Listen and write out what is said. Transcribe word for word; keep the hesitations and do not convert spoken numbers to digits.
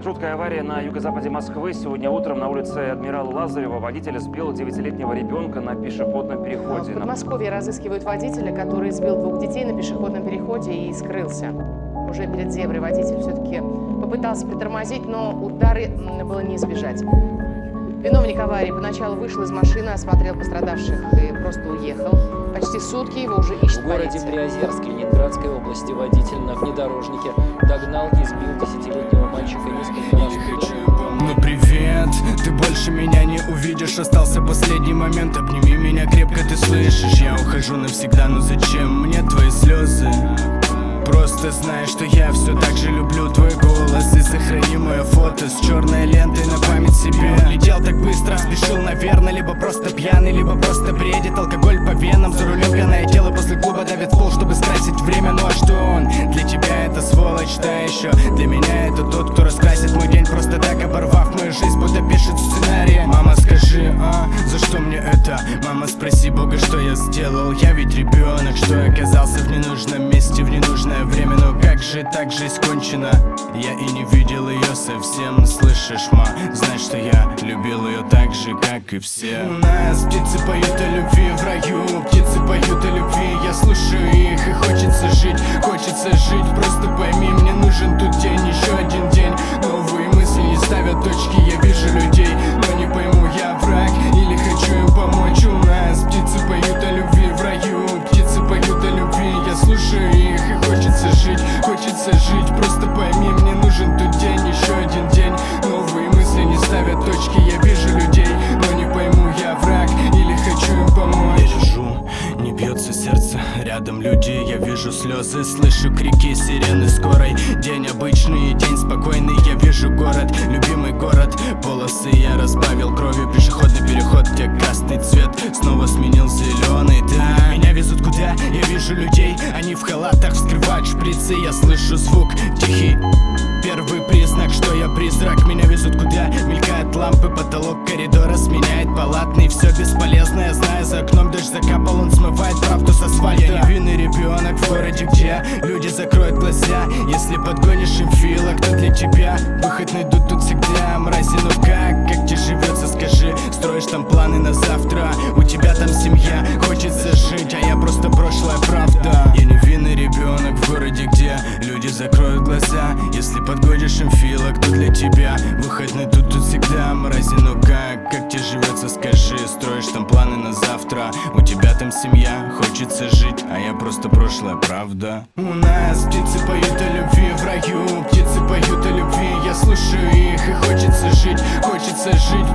Жуткая авария на юго-западе Москвы. Сегодня утром на улице Адмирала Лазарева водитель сбил девятилетнего ребенка на пешеходном переходе. В Подмосковье разыскивают водителя, который сбил двух детей на пешеходном переходе и скрылся. Уже перед зеброй водитель все-таки попытался притормозить, но удары было не избежать. Виновник аварии поначалу вышел из машины, осмотрел пострадавших и просто уехал. Почти сутки его уже ищет В городе полиция. Приозерске Ленинградской области водитель на внедорожнике догнал и сбил десятилетнего мальчика несколько раз. Ну привет, ты больше меня не увидишь. Остался последний момент, обними меня крепко, ты слышишь? Я ухожу навсегда, но зачем мне твои слезы? Просто знай, что я все так же люблю твой голос. И сохрани мое фото с черной лентой на память себе. Летел так быстро, спешил, наверное, либо просто пьяный, либо просто бредит. Алкоголь по венам, за рулем пьяное тело после клуба давит в пол, чтобы скрасить время. Ну а что он? Для тебя это сволочь, что еще? Для меня это тот, кто раскрасит мой день, просто так оборвав мою жизнь, будто пишет сценарий. Мама, скажи, а за что мне это? Мама, спроси Бога, что я сделал. Я ведь ребенок, что оказался в ненужном месте в ненужное время. Но как же так жизнь кончена? Я и не видел ее совсем. Слышишь, ма, знаешь, что я любил ее так же, как и все. У нас птицы поют о любви в раю, птицы поют о любви. Я слушаю их и хочется жить, хочется жить. Просто пойми, мне нужен тут день, еще один день. Новые мысли не ставят точки, я вижу людей, но не пойму, я враг или хочу им помочь. У нас птицы поют о любви в раю, птицы поют о любви. Я слушаю их и хочется жить, хочется жить. Просто пойми, мне нужен тут день, еще один день. Новые мысли не ставят точки, я вижу людей, но не пойму, я враг или хочу им помочь. Я лежу, не бьется сердце, рядом люди, я вижу слезы, слышу крики сирены скорой. День обычный, день спокойный, я вижу город, любимый город. Полосы я разбавил кровью, пешеходный переход, где красный цвет снова сменил зеленый. Да, меня везут куда? Я вижу людей, они в халатах вскрывают шприцы. Я слышу звук тихий, первый признак, что я призрак. Меня везут куда? Мелькают лампы, потолок коридора сменяет палатный. Все бесполезно, я знаю, за окном дождь закапал, он смывает правду с асфальта. Я невинный ребенок в городе, где люди закроют глаза, если подгонишь им фила. Кто для тебя? Выход найдут тут всегда. Мрази, ну как? Как тебе живется, скажи? Строишь там планы на завтра, у тебя там семья, хочется жить, а я просто прошлая правда. Я невинный ребенок в городе, где люди закроют глаза, если подгонишь им фила. Кто для тебя? Выход найдут тут всегда. Мрази, ну как? Как тебе живется, скажи? Строишь там планы на завтра, у тебя там семья, хочется жить, а я просто прошлая правда. У нас птицы поют о любви в раю, птицы поют о любви. Я слушаю их и хочется жить, хочется жить.